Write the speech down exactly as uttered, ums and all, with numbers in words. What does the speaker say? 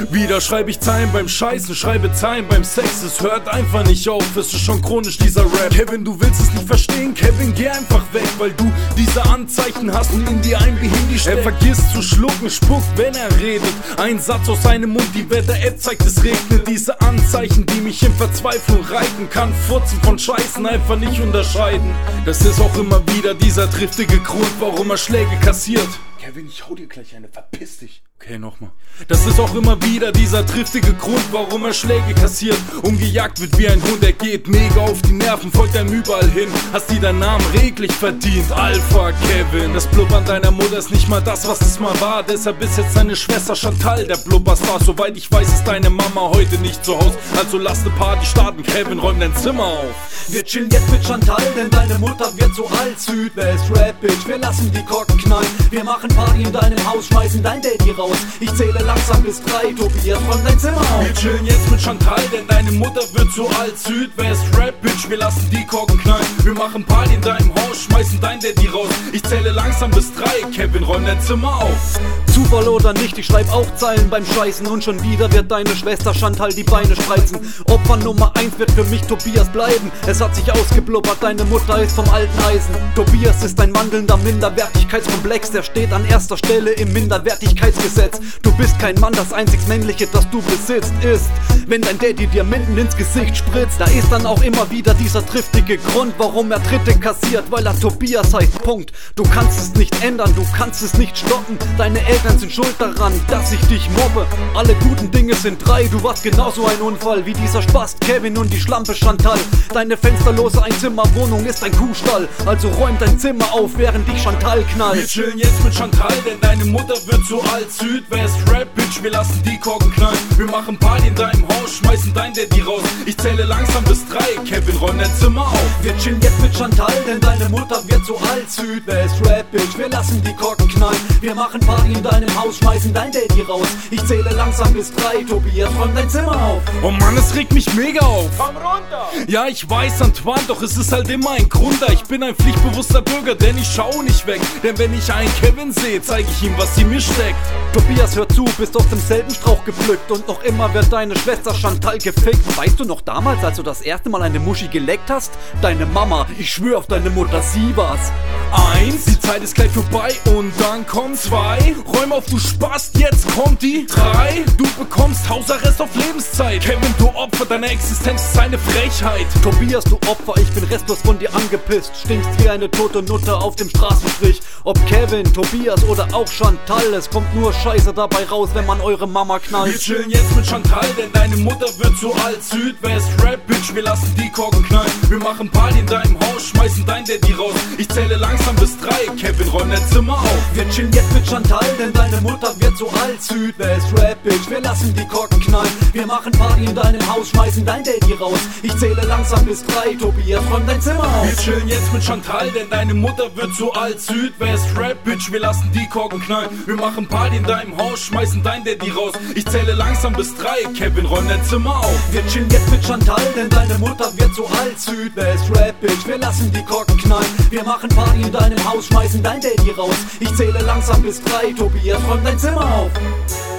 Wieder schreibe ich Zeilen beim Scheißen, schreibe Zeilen beim Sex. Es hört einfach nicht auf, es ist schon chronisch dieser Rap. Kevin, du willst es nicht verstehen, Kevin, geh einfach weg, weil du diese Anzeichen hast und in dir ein Behindi steckt. Er vergisst zu schlucken, spuckt, wenn er redet. Ein Satz aus seinem Mund, die Wetter-App zeigt, es regnet. Diese Anzeichen, die mich in Verzweiflung reiten, kann Furzen von Scheißen einfach nicht unterscheiden. Das ist auch immer wieder dieser triftige Grund, warum er Schläge kassiert. Kevin, ich hau dir gleich eine, verpiss dich. Okay, nochmal. Das ist auch immer wieder dieser triftige Grund, warum er Schläge kassiert. Umgejagt wird wie ein Hund, er geht mega auf die Nerven, folgt einem überall hin. Hast dir deinen Namen reglich verdient, Alpha Kevin. Das Blubbern deiner Mutter ist nicht mal das, was es mal war. Deshalb ist jetzt deine Schwester Chantal der Blubberstar. Soweit ich weiß, ist deine Mama heute nicht zu Hause. Also lass ne Party starten, Kevin, räum dein Zimmer auf. Wir chillen jetzt mit Chantal, denn deine Mutter wird so alt. Südwest Rap Bitch, wir lassen die Korken knallen. Wir machen Party in deinem Haus, schmeißen dein Daddy raus. Ich zähle langsam bis drei, Tobias, räum dein Zimmer auf. Wir chillen jetzt mit Chantal, denn deine Mutter wird so alt. Südwest Rap Bitch, wir lassen die Korken knallen. Wir machen Party in deinem Haus, schmeißen dein Daddy raus. Ich zähle langsam bis drei, Kevin, räum dein Zimmer auf. Zufall oder nicht, ich schreib auch Zeilen beim Scheißen. Und schon wieder wird deine Schwester Chantal die Beine spreizen. Opfer Nummer eins wird für mich Tobias bleiben. Es hat sich ausgeblubbert, deine Mutter ist vom alten Eisen. Tobias ist ein wandelnder Minderwertigkeitskomplex. Der steht an erster Stelle im Minderwertigkeitsgesetz. Du bist kein Mann, das einzig Männliche, das du besitzt, ist, wenn dein Daddy dir mitten ins Gesicht spritzt. Da ist dann auch immer wieder dieser triftige Grund, warum er Tritte kassiert, weil er Tobias heißt, Punkt. Du kannst es nicht ändern, du kannst es nicht stoppen. Deine Eltern sind schuld daran, dass ich dich mobbe. Alle guten Dinge sind drei, du warst genauso ein Unfall wie dieser Spast Kevin und die Schlampe Chantal. Deine fensterlose Einzimmerwohnung ist ein Kuhstall, also räum dein Zimmer auf, während dich Chantal knallt. Wir chillen jetzt mit Chantal, denn deine Mutter wird so alt. Südwest Rap Bitch, wir lassen die Korken knallen. Wir machen Party in deinem Haus, schmeißen dein Daddy raus. Ich zähle langsam bis drei, Kevin, räum dein Zimmer auf. Wir chillen jetzt mit Chantal, denn deine Mutter wird so alt. Südwest Rap Bitch, wir lassen die Korken knallen. Wir machen Party in deinem Haus, schmeißen dein Daddy raus. Ich zähle langsam bis drei, Tobias, räum dein Zimmer auf. Oh Mann, es regt mich mega auf. Komm runter! Ja, ich weiß, Antoine, doch es ist halt immer ein Grund da. Ich bin ein pflichtbewusster Bürger, denn ich schau nicht weg. Denn wenn ich einen Kevin sehe, zeige ich ihm, was in mir steckt. Tobias, hör zu, bist aus demselben Strauch gepflückt. Und noch immer wird deine Schwester Chantal gefickt. Weißt du noch damals, als du das erste Mal eine Muschi geleckt hast? Deine Mama, ich schwör auf deine Mutter, sie war's. Eins, die Zeit ist gleich vorbei und dann kommt zwei. Räum auf, du Spast, jetzt kommt die drei. Du bekommst Hausarrest auf Lebenszeit. Kevin, du Opfer, deine Existenz ist eine Frechheit. Tobias, du Opfer, ich bin restlos von dir angepisst. Stinkst wie eine tote Nutte auf dem Straßenstrich. Ob Kevin, Tobias oder auch Chantal, es kommt nur Scheiße dabei raus, wenn man eure Mama knallt. Wir chillen jetzt mit Chantal, denn deine Mutter wird so alt. Südwest Rap Bitch, wir lassen die Korken knallen. Wir machen Party in deinem Haus, schmeißen dein Daddy raus. Ich zähle langsam bis drei, Kevin, räum dein Zimmer auf. Wir chillen jetzt mit Chantal, denn deine Mutter wird so alt. Südwest Rap Bitch, wir lassen die Korken knallen. Wir machen Party in deinem Haus, schmeißen dein Daddy raus. Ich zähle langsam bis drei, Tobias, räum dein Zimmer auf. Wir chillen jetzt mit Chantal, denn deine Mutter wird so alt. Südwest Rap Bitch, wir lassen die Korken knallen. Wir machen Party in deinem Haus, schmeißen dein Daddy raus. Ich zähle langsam bis drei, Kevin, räum dein Zimmer auf. Wir chillen jetzt mit Chantal, denn deine Mutter wird so alt. Südwest Rap Bitch, wir lassen die Korken knallen. Wir machen Party in deinem Haus, schmeißen dein Daddy raus. Ich zähle langsam bis drei, Tobias, räum dein Zimmer auf.